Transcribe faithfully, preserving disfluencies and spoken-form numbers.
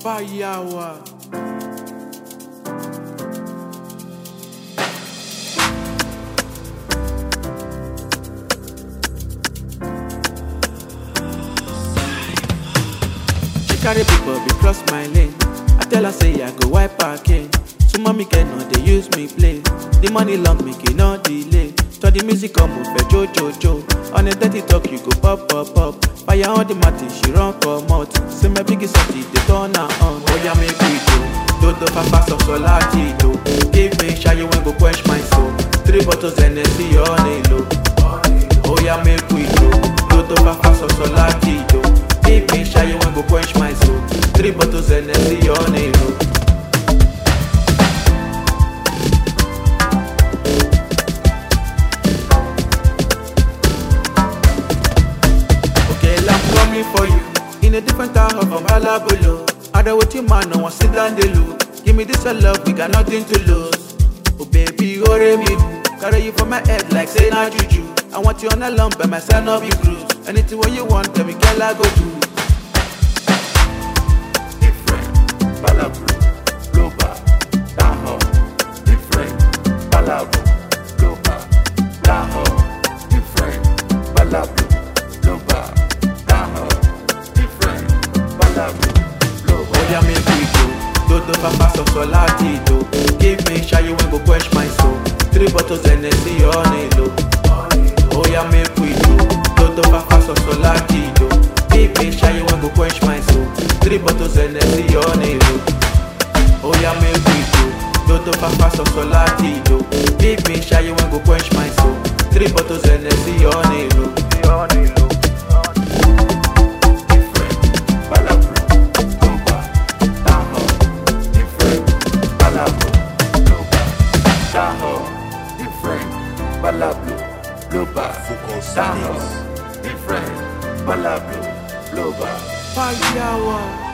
Fire. She carry people be cross my lane. I tell her say I go wipe her cane. So mommy cannot they use me play. The money long make it not delay. So the music come up for jo jo jo. On a dirty talk you go pop pop pop. Fire on the matty she run come out. Say my biggest party they turn her on. Oh yeah make we go. Do do papa so so do. Give me shy you when go quench my soul. Three bottles and see on a low. Oh yeah make we go. Do do papa so so do. Give me shy you when go quench my soul. Three bottles and see on a low. For you in a different town from Alabolo. I don't want you man, no one sit down the loop. Give me this a love, we got nothing to lose. Oh baby, oh me, carry you from my head like say na juju. I want you on a lump by my side of you cruise. Anything what you want, tell me girl I go do. Different, Balabro, Loba, Daho. Different, Balabro, Loba, Daho. Different, Balabro, Loba. Oh yeah, make we go. Do do papa so so do. Give me shy you when go quench my soul. Three bottles and see on it low. Oh yeah, make we go. Do do papa so so do. Give me shy you when go quench my soul. Three bottles and see on it low. Oh yeah, make we go. Do do papa so so do. Give me shy you when go quench my soul. Three bottles and see on it low. On it low. Balablo, Loba, Focus, different, Balablo, Loba, Fire.